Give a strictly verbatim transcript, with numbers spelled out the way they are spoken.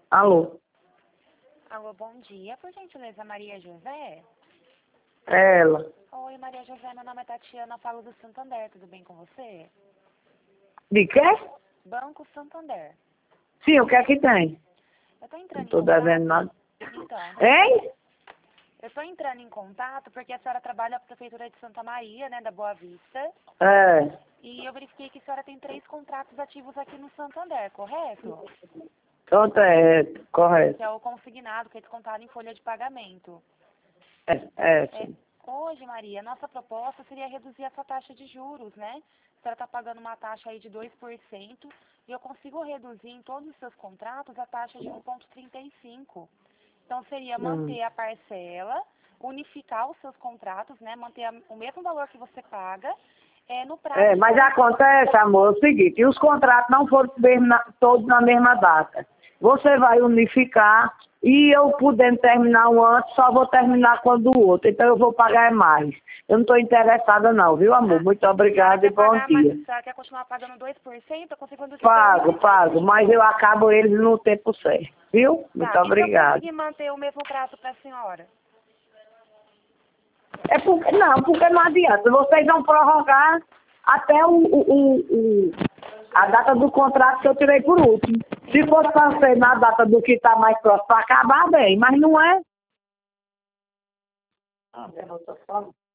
Alô? Alô, bom dia. Por gentileza, Maria José? É ela. Oi, Maria José, meu nome é Tatiana, falo do Santander, tudo bem com você? De quê? Banco Santander. Sim, o que é que tem? Eu tô Não entrando em tô devendo contato... nada. Então, Hein? eu tô entrando em contato porque a senhora trabalha na Prefeitura de Santa Maria, né, da Boa Vista, É. e eu verifiquei que a senhora tem três contratos ativos aqui no Santander, correto? Outra é, Que correto. é o consignado, que é descontado em folha de pagamento. É, é, É, sim. hoje, Maria, nossa proposta seria reduzir essa taxa de juros, né? A senhora está pagando uma taxa aí de dois por cento e eu consigo reduzir em todos os seus contratos a taxa de um vírgula trinta e cinco. Então, seria Hum. manter a parcela, unificar os seus contratos, né? Manter a, o mesmo valor que você paga é, no prazo É, de mas quarenta. acontece, amor, é o seguinte, e os contratos não foram mesmo na- todos na mesma data. Você vai unificar e eu podendo terminar um antes, só vou terminar quando o outro. Então eu vou pagar mais. Eu não estou interessada não, viu, amor? Muito A senhora obrigada e quer bom pagar mais, dia. a senhora quer continuar pagando dois por cento? Eu consigo reduzir para Pago, um vírgula pago, vinte e mas cinco. eu acabo eles no tempo certo, viu? Muito Tá, e se eu obrigada. conseguir manter o mesmo prazo para a senhora? É porque, não, porque não adianta. Vocês vão prorrogar até o, o, o, o- a data do contrato que eu tirei por último. Se fosse para ser na data do que está mais próximo, para acabar bem, mas não é. Ah, eu não tô falando.